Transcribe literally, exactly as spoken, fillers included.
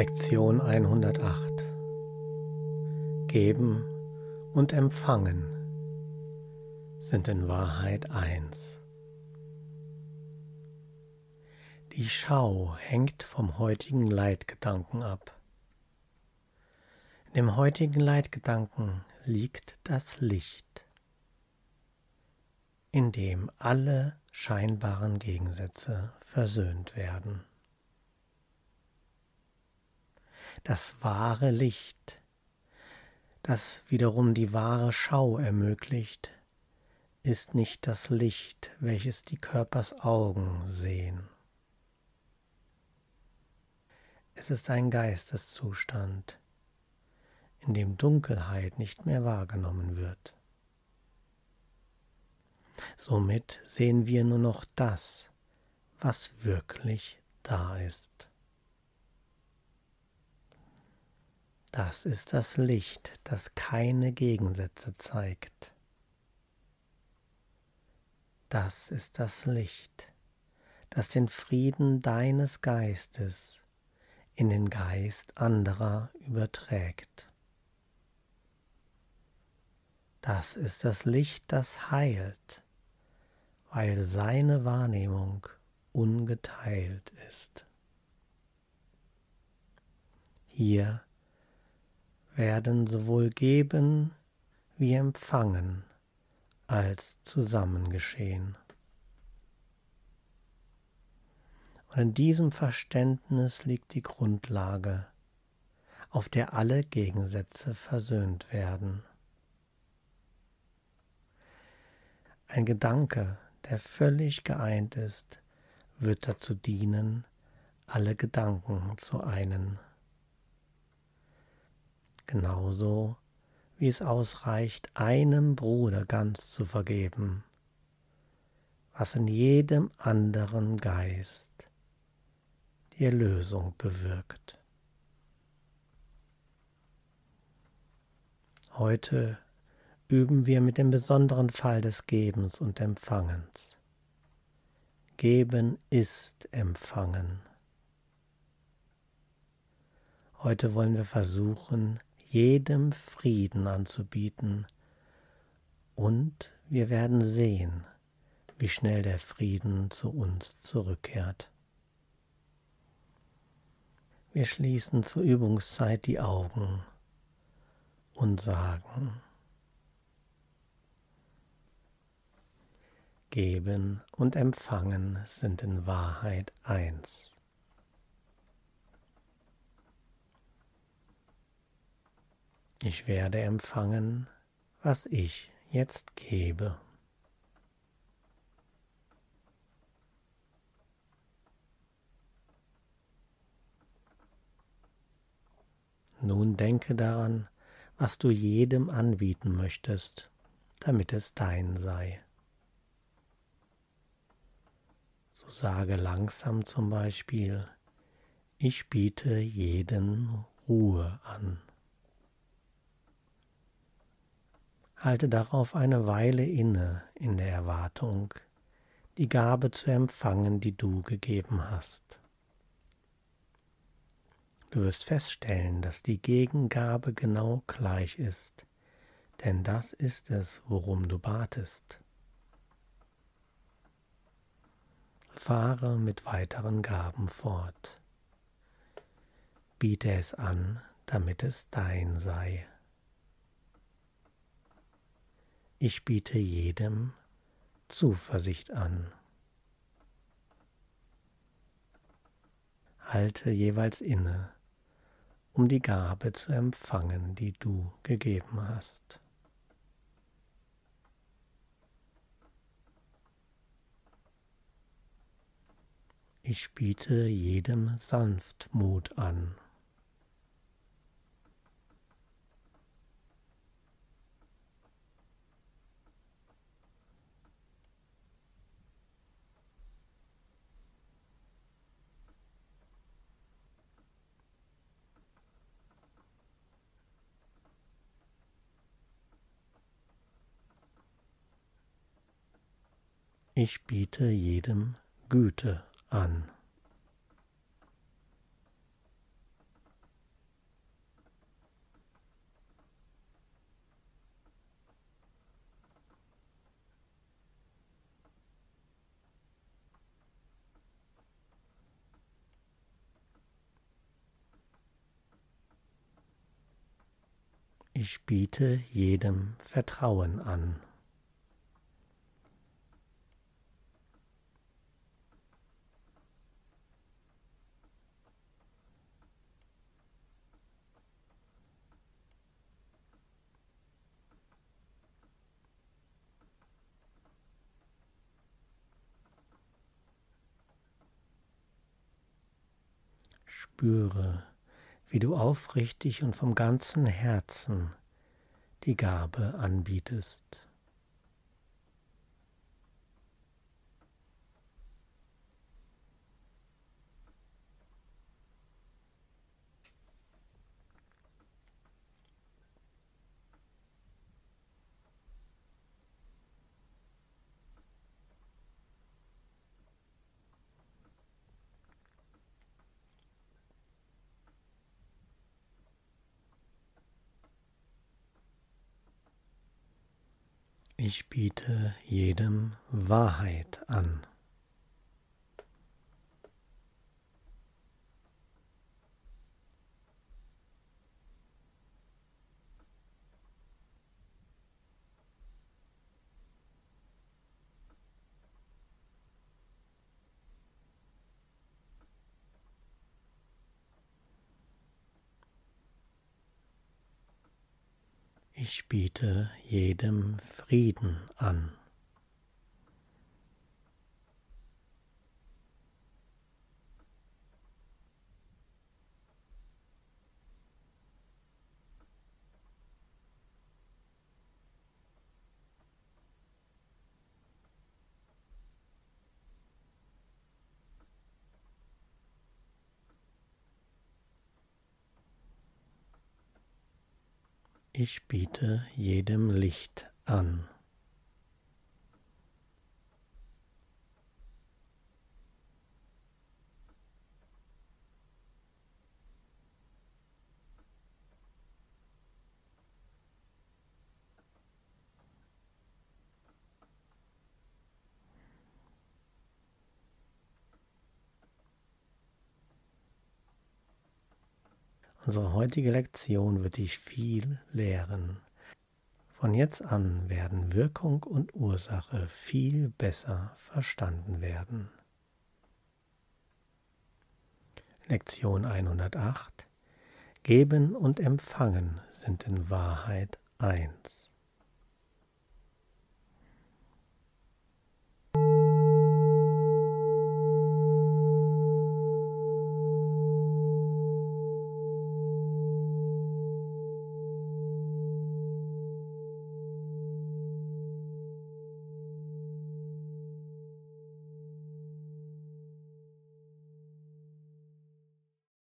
Lektion hundertacht. Geben und Empfangen sind in Wahrheit eins. Die Schau hängt vom heutigen Leitgedanken ab. In dem heutigen Leitgedanken liegt das Licht, in dem alle scheinbaren Gegensätze versöhnt werden. Das wahre Licht, das wiederum die wahre Schau ermöglicht, ist nicht das Licht, welches die Körpersaugen sehen. Es ist ein Geisteszustand, in dem Dunkelheit nicht mehr wahrgenommen wird. Somit sehen wir nur noch das, was wirklich da ist. Das ist das Licht, das keine Gegensätze zeigt. Das ist das Licht, das den Frieden deines Geistes in den Geist anderer überträgt. Das ist das Licht, das heilt, weil seine Wahrnehmung ungeteilt ist. Hier werden sowohl Geben wie Empfangen als zusammen geschehen. Und in diesem Verständnis liegt die Grundlage, auf der alle Gegensätze versöhnt werden. Ein Gedanke, der völlig geeint ist, wird dazu dienen, alle Gedanken zu einen. Genauso wie es ausreicht, einem Bruder ganz zu vergeben, was in jedem anderen Geist die Erlösung bewirkt. Heute üben wir mit dem besonderen Fall des Gebens und Empfangens. Geben ist Empfangen. Heute wollen wir versuchen, jedem Frieden anzubieten, und wir werden sehen, wie schnell der Frieden zu uns zurückkehrt. Wir schließen zur Übungszeit die Augen und sagen: Geben und Empfangen sind in Wahrheit eins. Ich werde empfangen, was ich jetzt gebe. Nun denke daran, was du jedem anbieten möchtest, damit es dein sei. So sage langsam zum Beispiel: Ich biete jedem Ruhe an. Halte darauf eine Weile inne in der Erwartung, die Gabe zu empfangen, die du gegeben hast. Du wirst feststellen, dass die Gegengabe genau gleich ist, denn das ist es, worum du batest. Fahre mit weiteren Gaben fort. Biete es an, damit es dein sei. Ich biete jedem Zuversicht an. Halte jeweils inne, um die Gabe zu empfangen, die du gegeben hast. Ich biete jedem Sanftmut an. Ich biete jedem Güte an. Ich biete jedem Vertrauen an. Spüre, wie du aufrichtig und vom ganzen Herzen die Gabe anbietest. Ich biete jedem Wahrheit an. Ich biete jedem Frieden an. Ich biete jedem Licht an. Unsere heutige Lektion wird dich viel lehren. Von jetzt an werden Wirkung und Ursache viel besser verstanden werden. Lektion hundertacht. Geben und Empfangen sind in Wahrheit eins.